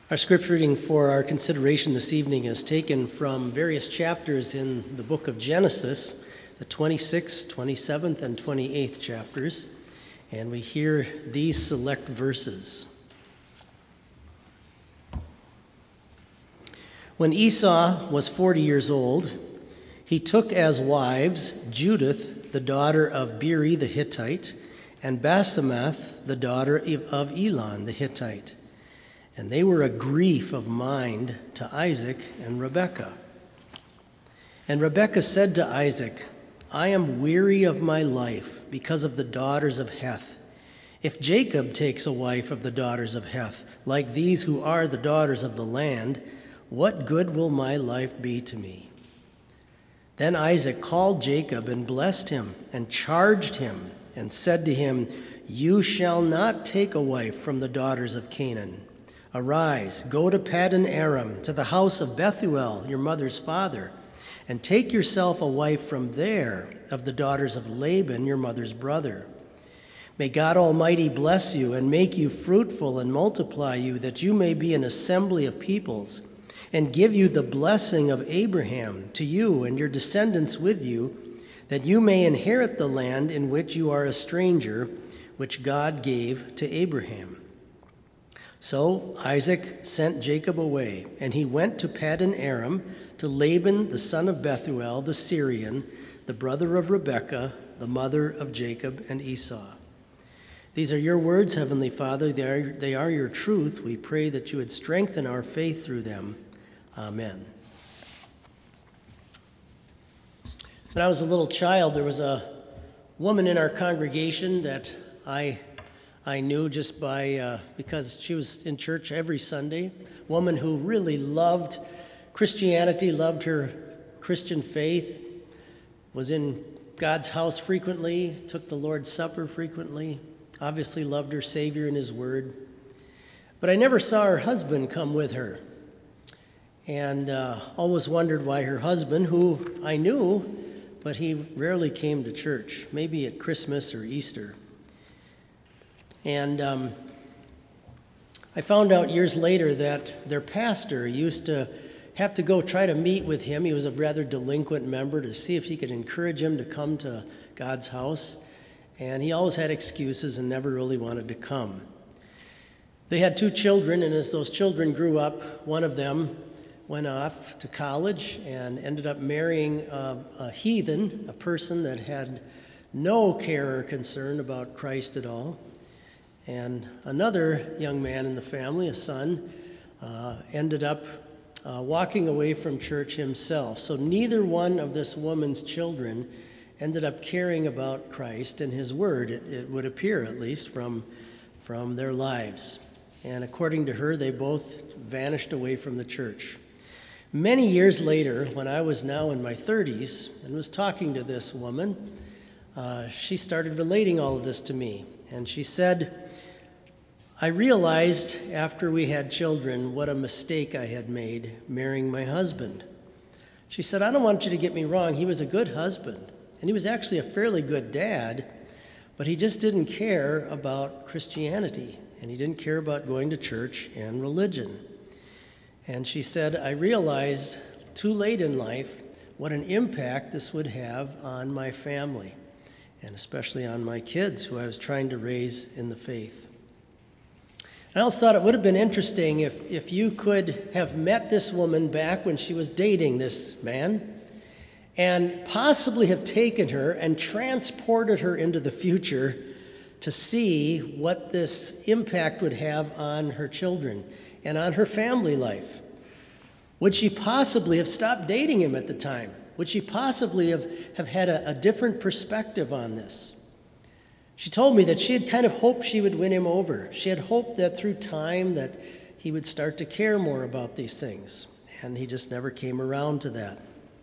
Our scripture reading for our consideration this evening is taken from various chapters in the book of Genesis, the 26th, 27th, and 28th chapters, and we hear these select verses. When Esau was 40 years old, he took as wives Judith, the daughter of Beeri the Hittite, and Basemath, the daughter of Elon the Hittite. And they were a grief of mind to Isaac and Rebekah. And Rebekah said to Isaac, I am weary of my life because of the daughters of Heth. If Jacob takes a wife of the daughters of Heth, like these who are the daughters of the land, what good will my life be to me? Then Isaac called Jacob and blessed him and charged him and said to him, You shall not take a wife from the daughters of Canaan. Arise, go to Paddan Aram, to the house of Bethuel, your mother's father, and take yourself a wife from there of the daughters of Laban, your mother's brother. May God Almighty bless you and make you fruitful and multiply you, that you may be an assembly of peoples, and give you the blessing of Abraham to you and your descendants with you, that you may inherit the land in which you are a stranger, which God gave to Abraham. So Isaac sent Jacob away, and he went to Paddan Aram to Laban, the son of Bethuel, the Syrian, the brother of Rebekah, the mother of Jacob and Esau. These are your words, Heavenly Father. They are your truth. We pray that you would strengthen our faith through them. Amen. When I was a little child, there was a woman in our congregation that I knew just by because she was in church every Sunday. Woman who really loved Christianity, loved her Christian faith, was in God's house frequently, took the Lord's Supper frequently, obviously loved her Savior and His Word. But I never saw her husband come with her, and always wondered why her husband, who I knew, but he rarely came to church, maybe at Christmas or Easter. And I found out years later that their pastor used to have to go try to meet with him. He was a rather delinquent member, to see if he could encourage him to come to God's house. And he always had excuses and never really wanted to come. They had 2 children, and as those children grew up, one of them went off to college and ended up marrying a heathen, a person that had no care or concern about Christ at all. And another young man in the family, a son, ended up walking away from church himself. So neither one of this woman's children ended up caring about Christ and His Word, it would appear at least from their lives. And according to her, they both vanished away from the church. Many years later, when I was now in my 30s and was talking to this woman, she started relating all of this to me. And she said, I realized after we had children what a mistake I had made marrying my husband. She said, I don't want you to get me wrong. He was a good husband, and he was actually a fairly good dad, but he just didn't care about Christianity, and he didn't care about going to church and religion. And she said, I realized too late in life what an impact this would have on my family, and especially on my kids who I was trying to raise in the faith. I also thought it would have been interesting if you could have met this woman back when she was dating this man and possibly have taken her and transported her into the future to see what this impact would have on her children and on her family life. Would she possibly have stopped dating him at the time? Would she possibly have had a different perspective on this? She told me that she had kind of hoped she would win him over. She had hoped that through time that he would start to care more about these things, and he just never came around to that.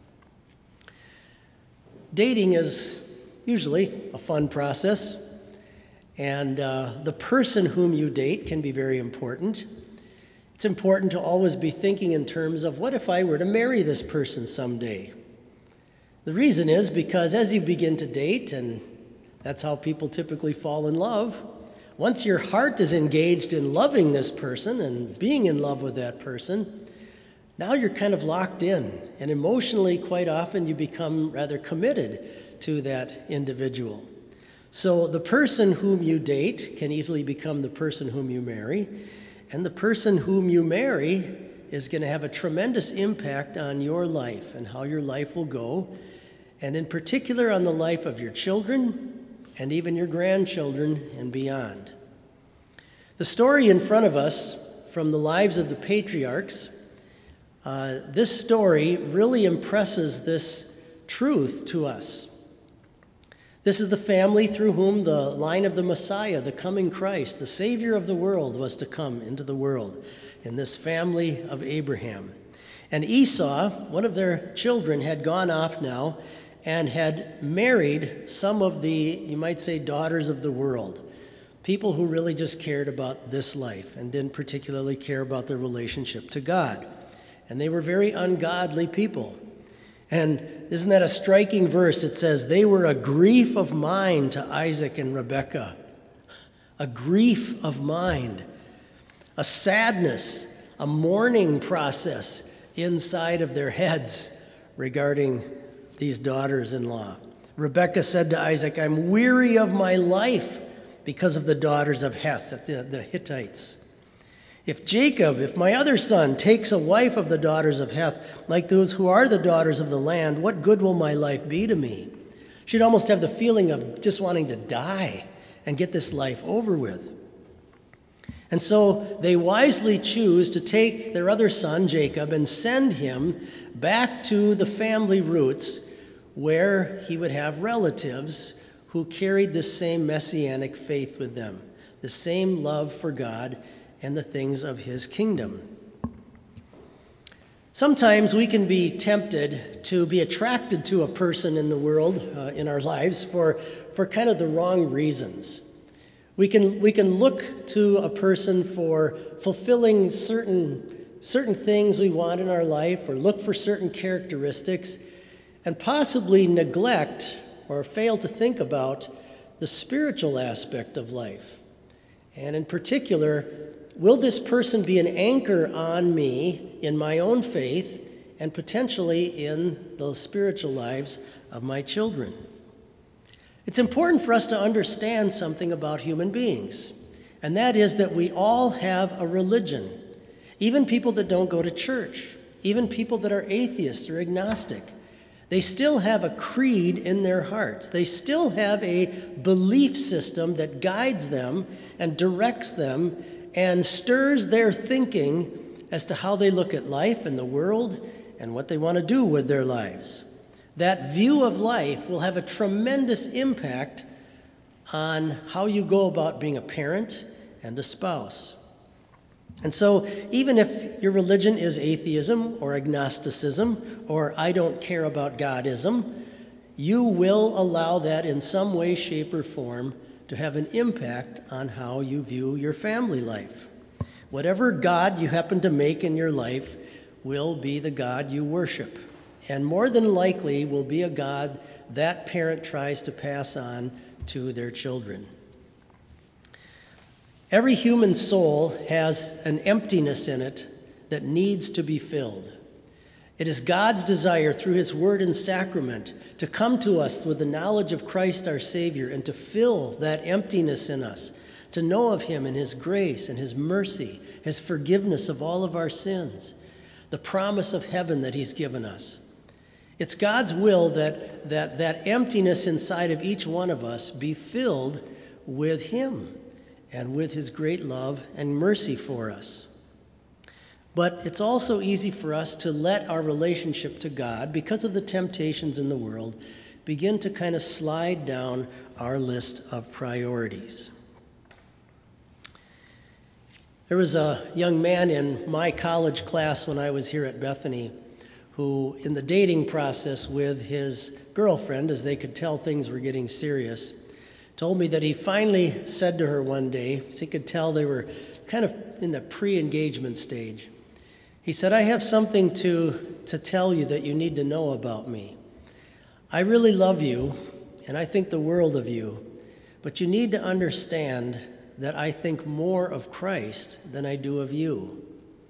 Dating is usually a fun process, and the person whom you date can be very important. It's important to always be thinking in terms of, what if I were to marry this person someday? The reason is because as you begin to date, and that's how people typically fall in love, once your heart is engaged in loving this person and being in love with that person, now you're kind of locked in. And emotionally, quite often, you become rather committed to that individual. So the person whom you date can easily become the person whom you marry. And the person whom you marry is going to have a tremendous impact on your life and how your life will go, and in particular on the life of your children and even your grandchildren and beyond. The story in front of us from the lives of the patriarchs, this story really impresses this truth to us. This is the family through whom the line of the Messiah, the coming Christ, the Savior of the world, was to come into the world, in this family of Abraham. And Esau, one of their children, had gone off now and had married some of the, you might say, daughters of the world, people who really just cared about this life and didn't particularly care about their relationship to God. And they were very ungodly people. And isn't that a striking verse? It says, they were a grief of mind to Isaac and Rebekah. A grief of mind. A sadness, a mourning process inside of their heads regarding these daughters-in-law. Rebekah said to Isaac, I'm weary of my life because of the daughters of Heth, the Hittites. If my other son, takes a wife of the daughters of Heth, like those who are the daughters of the land, what good will my life be to me? She'd almost have the feeling of just wanting to die and get this life over with. And so they wisely choose to take their other son, Jacob, and send him back to the family roots where he would have relatives who carried the same messianic faith with them, the same love for God and the things of his kingdom. Sometimes we can be tempted to be attracted to a person in the world, in our lives, for kind of the wrong reasons. We can look to a person for fulfilling certain things we want in our life, or look for certain characteristics, and possibly neglect or fail to think about the spiritual aspect of life. And in particular, will this person be an anchor on me in my own faith and potentially in the spiritual lives of my children? It's important for us to understand something about human beings, and that is that we all have a religion, even people that don't go to church, even people that are atheists or agnostic. They still have a creed in their hearts. They still have a belief system that guides them and directs them and stirs their thinking as to how they look at life and the world and what they want to do with their lives. That view of life will have a tremendous impact on how you go about being a parent and a spouse. And so even if your religion is atheism or agnosticism or I don't care about Godism, you will allow that in some way, shape, or form to have an impact on how you view your family life. Whatever God you happen to make in your life will be the God you worship, and more than likely will be a God that parent tries to pass on to their children. Every human soul has an emptiness in it that needs to be filled. It is God's desire through his word and sacrament to come to us with the knowledge of Christ our Savior and to fill that emptiness in us, to know of him and his grace and his mercy, his forgiveness of all of our sins, the promise of heaven that he's given us. It's God's will that emptiness inside of each one of us be filled with him and with his great love and mercy for us. But it's also easy for us to let our relationship to God, because of the temptations in the world, begin to kind of slide down our list of priorities. There was a young man in my college class when I was here at Bethany who, in the dating process with his girlfriend, as they could tell things were getting serious, told me that he finally said to her one day, as he could tell they were kind of in the pre-engagement stage, he said, I have something to tell you that you need to know about me. I really love you, and I think the world of you, but you need to understand that I think more of Christ than I do of you.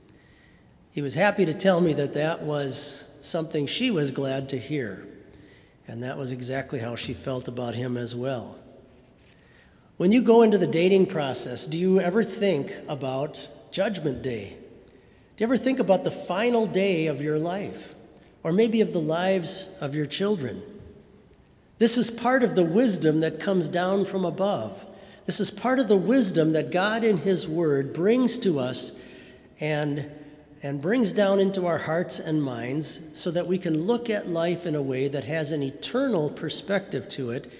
He was happy to tell me that that was something she was glad to hear, and that was exactly how she felt about him as well. When you go into the dating process, do you ever think about Judgment Day? Do you ever think about the final day of your life, or maybe of the lives of your children? This is part of the wisdom that comes down from above. This is part of the wisdom that God in His Word brings to us and brings down into our hearts and minds so that we can look at life in a way that has an eternal perspective to it.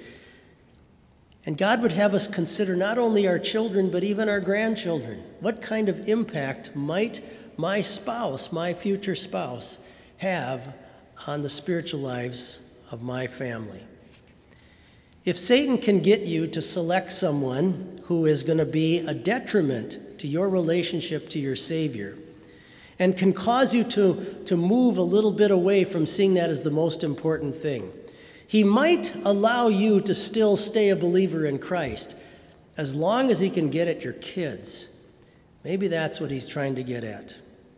And God would have us consider not only our children, but even our grandchildren. What kind of impact might my spouse, my future spouse, have on the spiritual lives of my family? If Satan can get you to select someone who is going to be a detriment to your relationship to your Savior, and can cause you to move a little bit away from seeing that as the most important thing, he might allow you to still stay a believer in Christ as long as he can get at your kids. Maybe that's what he's trying to get at.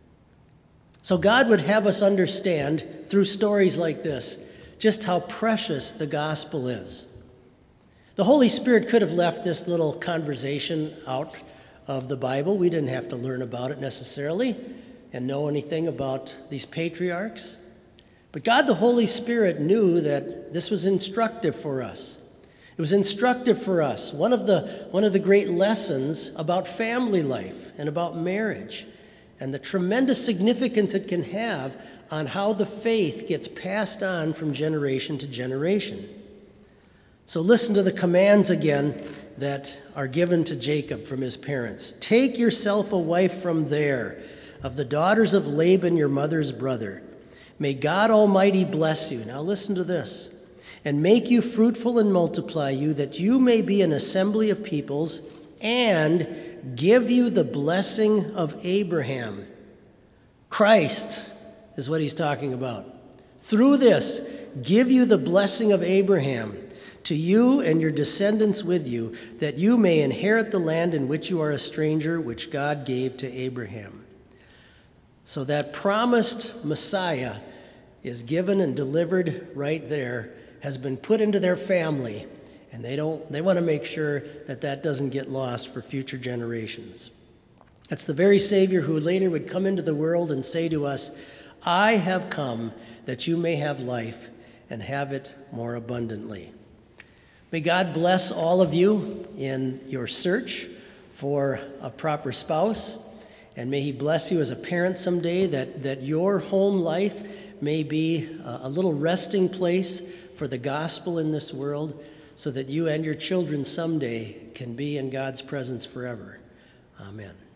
So God would have us understand through stories like this just how precious the gospel is. The Holy Spirit could have left this little conversation out of the Bible. We didn't have to learn about it necessarily and know anything about these patriarchs. But God, the Holy Spirit, knew that this was instructive for us. It was instructive for us. One of the great lessons about family life and about marriage and the tremendous significance it can have on how the faith gets passed on from generation to generation. So listen to the commands again that are given to Jacob from his parents. Take yourself a wife from there, of the daughters of Laban, your mother's brother. May God Almighty bless you. Now listen to this. And make you fruitful and multiply you, that you may be an assembly of peoples, and give you the blessing of Abraham. Christ is what he's talking about. Through this, give you the blessing of Abraham, to you and your descendants with you, that you may inherit the land in which you are a stranger, which God gave to Abraham. So that promised Messiah is given and delivered right there, has been put into their family, and they want to make sure that that doesn't get lost for future generations. That's the very Savior who later would come into the world and say to us, I have come that you may have life and have it more abundantly. May God bless all of you in your search for a proper spouse, and may he bless you as a parent someday, that your home life may be a little resting place for the gospel in this world, so that you and your children someday can be in God's presence forever. Amen.